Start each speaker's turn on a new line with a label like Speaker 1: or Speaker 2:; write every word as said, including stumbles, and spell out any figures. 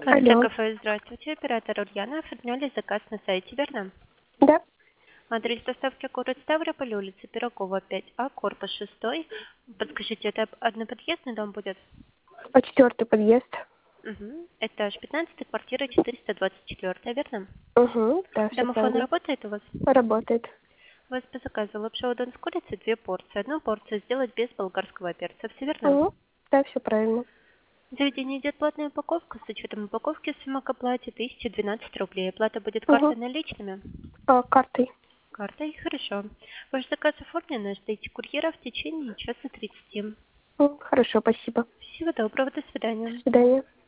Speaker 1: Алло.
Speaker 2: КФ, здравствуйте, оператор Ульяна, оформляли заказ на сайте, верно?
Speaker 1: Да,
Speaker 2: Адрес доставки город Ставрополь, улица Пирогова, пять А, корпус шестой. Подскажите, это одноподъездный дом будет?
Speaker 1: по четвертый подъезд.
Speaker 2: Угу. Этаж пятнадцать, квартира четыреста двадцать четыре, верно?
Speaker 1: Угу, да, все
Speaker 2: Домофон
Speaker 1: правильно.
Speaker 2: работает у вас?
Speaker 1: Работает.
Speaker 2: У вас по заказу лапша удон с курицей, две порции. Одну порцию сделать без болгарского перца, все верно?
Speaker 1: Угу, да, все правильно.
Speaker 2: В заведении идет платная упаковка, с учетом упаковки сумма к оплате тысяча двенадцать рублей. Оплата будет
Speaker 1: Угу.
Speaker 2: картой наличными?
Speaker 1: А, картой.
Speaker 2: Картой, хорошо. Ваш заказ оформлен, ждите курьера в течение часа тридцати.
Speaker 1: М, Хорошо, спасибо.
Speaker 2: Всего доброго, до
Speaker 1: До
Speaker 2: свидания.
Speaker 1: свидания.